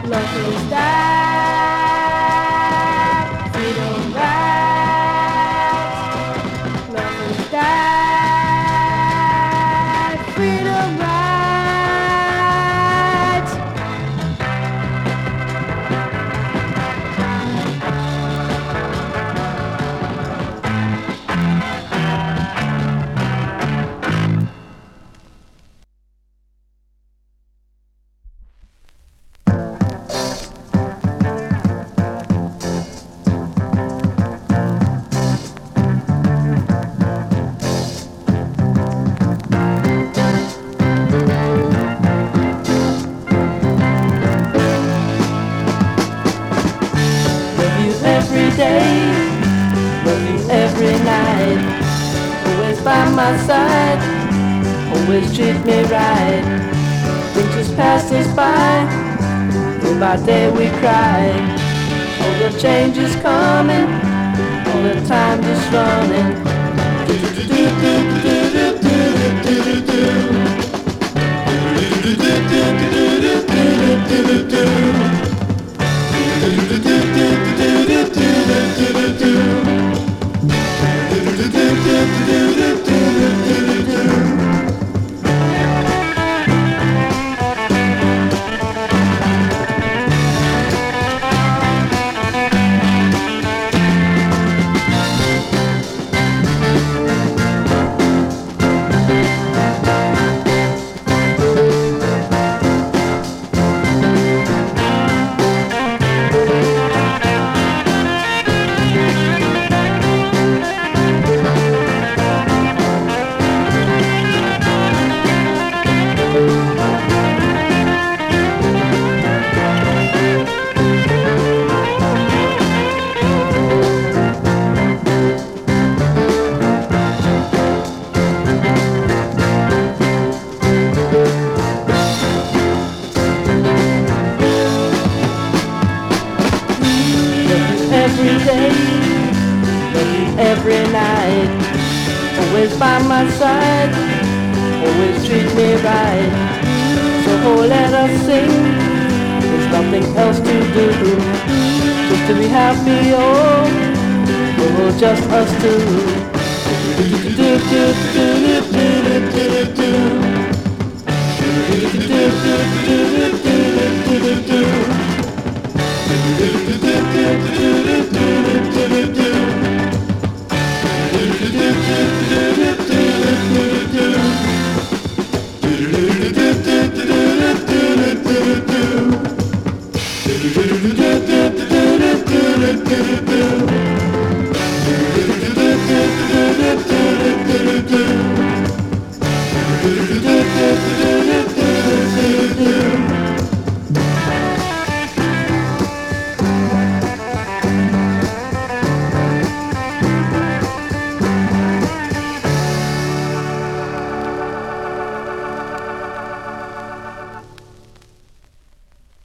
Love is that freedom rides. Love is that freedom rides. Every day, love you every night. Always by my side, always treat me right. Winters pass us by, day by day we cry. All the change is coming, all the time just running. Every day, love you every night. Always by my side, always treat me right. So let us sing, there's nothing else to do. Just to be happy, oh, just us two.